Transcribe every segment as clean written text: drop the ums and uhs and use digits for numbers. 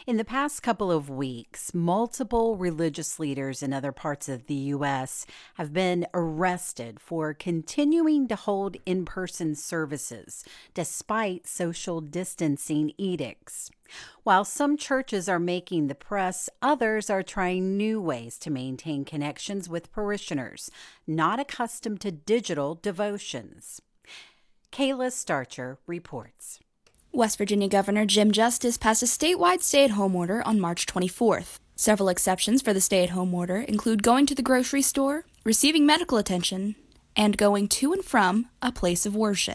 In the past couple of weeks, multiple religious leaders in other parts of the U.S. have been arrested for continuing to hold in-person services despite social distancing edicts. While some churches are making the press, others are trying new ways to maintain connections with parishioners not accustomed to digital devotions. Kayla Starcher reports. West Virginia Governor Jim Justice passed a statewide stay-at-home order on March 24th. Several exceptions for the stay-at-home order include going to the grocery store, receiving medical attention, and going to and from a place of worship.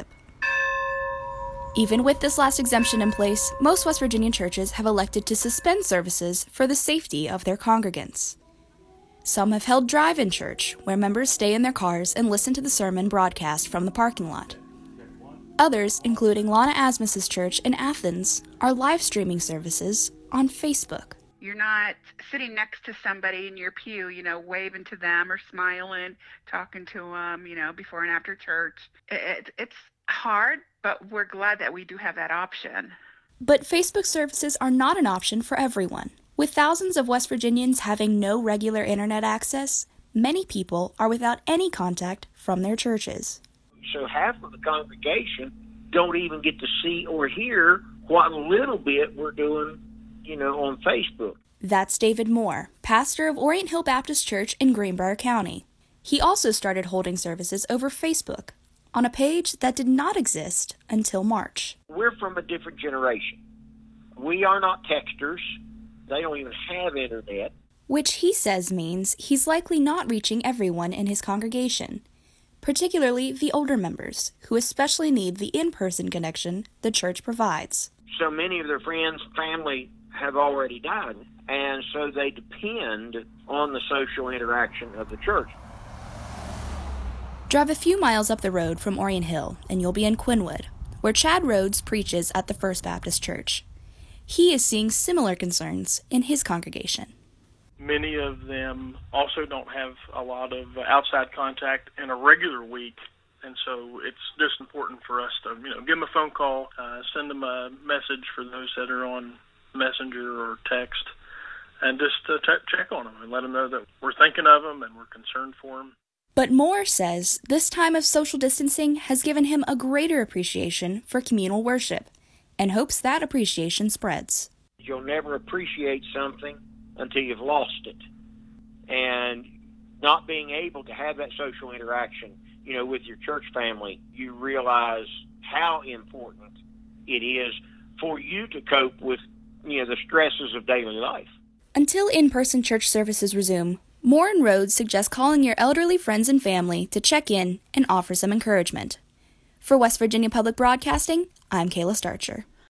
Even with this last exemption in place, most West Virginia churches have elected to suspend services for the safety of their congregants. Some have held drive-in church, where members stay in their cars and listen to the sermon broadcast from the parking lot. Others, including Lana Asmus's church in Athens, are live streaming services on Facebook. You're not sitting next to somebody in your pew, waving to them or smiling, talking to them, before and after church. It's hard, but we're glad that we do have that option. But Facebook services are not an option for everyone. With thousands of West Virginians having no regular internet access, many people are without any contact from their churches. So half of the congregation don't even get to see or hear what little bit we're doing, on Facebook. That's David Moore, pastor of Orient Hill Baptist Church in Greenbrier County. He also started holding services over Facebook on a page that did not exist until March. We're from a different generation. We are not texters. They don't even have internet. Which he says means he's likely not reaching everyone in his congregation, particularly the older members, who especially need the in-person connection the church provides. So many of their friends, family have already died, and so they depend on the social interaction of the church. Drive a few miles up the road from Orient Hill, and you'll be in Quinwood, where Chad Rhodes preaches at the First Baptist Church. He is seeing similar concerns in his congregation. Many of them also don't have a lot of outside contact in a regular week, and so it's just important for us to, give them a phone call, send them a message for those that are on Messenger or text, and just check on them and let them know that we're thinking of them and we're concerned for them. But Moore says this time of social distancing has given him a greater appreciation for communal worship, and hopes that appreciation spreads. You'll never appreciate something until you've lost it. And not being able to have that social interaction, with your church family, you realize how important it is for you to cope with, the stresses of daily life. Until in-person church services resume, Moore and Rhodes suggest calling your elderly friends and family to check in and offer some encouragement. For West Virginia Public Broadcasting, I'm Kayla Starcher.